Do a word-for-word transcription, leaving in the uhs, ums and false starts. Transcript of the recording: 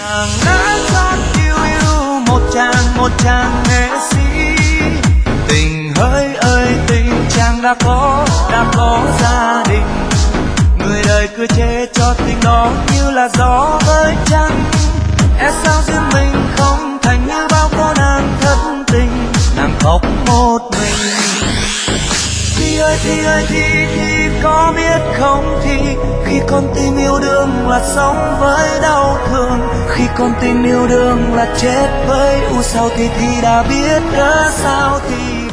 nàng đã chót yêu yêu một chàng một chàng nghệ sĩ. Tình hỡi ơi tình, chàng đã có đã có gia đình. Người đời cứ chê cho tình đó như là gió với trăng. E sao duyên mình không thành như bao cô nàng thất tình, nàng khóc một mình. Thì ơi thì ơi thì thì có biết không, thì khi con tim yêu đương là sống với đau thương, khi con tim yêu đương là chết với u sầu, thì thì đã biết cớ sao thì